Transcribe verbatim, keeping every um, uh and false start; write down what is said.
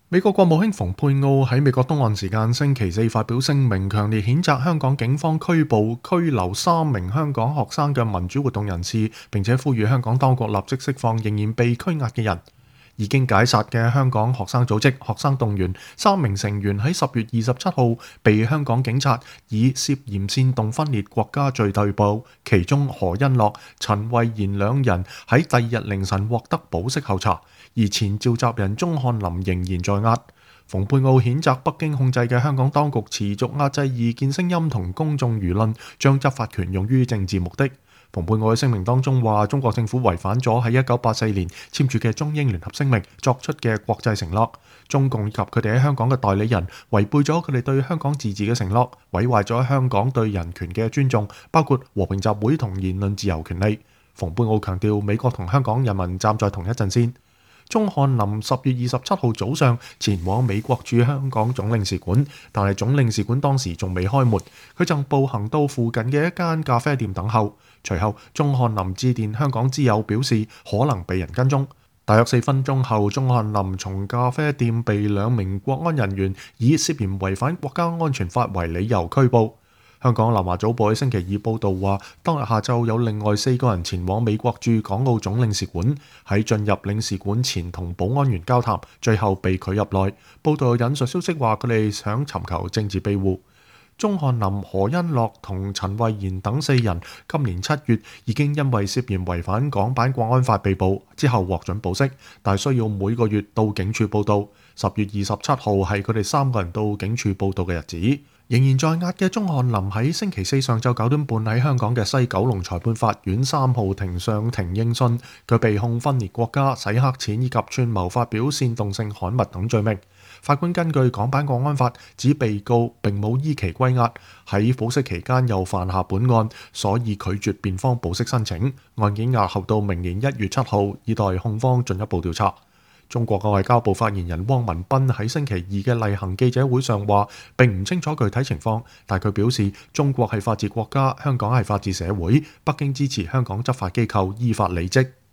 美國國務卿蓬佩奧喺美國東岸時間星期四發表聲明，強烈譴責香港警方拘捕、拘留三名香港學生嘅民主活動人士，並且呼籲香港當局立即釋放仍然被拘押嘅人。已經解散嘅香港學生組織學生動員三名成員喺十月二十七號被香港警察以涉嫌煽動分裂國家罪逮捕，其中何恩樂、陳慧嫻兩人喺第二日凌晨獲得保釋候查，而前召集人鍾翰林仍然在押。蓬佩奧譴責北京控制嘅香港當局持續壓制異見聲音同公眾輿論，將執法權用於政治目的。蓬佩奧喺聲明當中話，中國政府違反咗喺一九八四年簽署嘅中英聯合聲明作出嘅國際承諾，中共以及佢哋喺香港嘅代理人違背咗佢哋對香港自治嘅承諾，毀壞咗香港對人權嘅尊重，包括和平集會同言論自由權利。蓬佩奧強調，美國同香港人民站在同一陣線。鍾翰林十月二十七號早上前往美國駐香港總領事館，但係總領事館當時仲未開門，佢就步行到附近嘅一間咖啡店等候。隨後，鍾翰林致電香港之友表示可能被人跟蹤。大約四分鐘後，鍾翰林從咖啡店被兩名國安人員以涉嫌違反國家安全法為理由拘捕。香港南華早報喺星期二報導話，當日下晝有另外四個人前往美國駐港澳總領事館，喺進入領事館前同保安員交談，最後被拒入內。報導引述消息話，佢哋想尋求政治庇護。鍾翰林、何恩樂同陳慧嫻等四人今年七月已經因為涉嫌違反港版國安法被捕，之後獲准保釋，但需要每個月到警署報到。十月二十七號係佢哋三個人到警署報到嘅日子。仍然在押嘅鍾翰林喺星期四上晝九點半喺香港嘅西九龍裁判法院三號庭上庭應訊，佢被控分裂國家、洗黑錢以及串謀發表煽動性刊物等罪名。法官根據港版國安法指被告並冇依期歸押，喺保釋期間又犯下本案，所以拒絕辯方保釋申請。案件押後到明年一月七號，以待控方進一步調查。中國嘅外交部發言人汪文斌喺星期二嘅例行記者會上話，並唔清楚具體情況，但佢表示中國係法治國家，香港係法治社會，北京支持香港執法機構依法履職。